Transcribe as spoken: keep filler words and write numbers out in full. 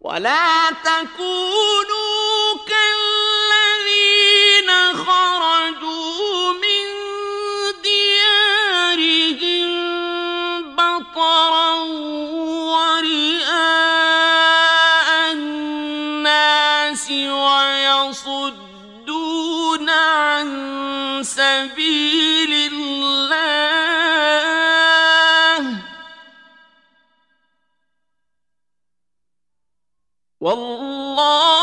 ولا تكونوا كالذين خرجوا من ديارهم بطرا ورئاء الناس ويصدون عن سبيل الله والله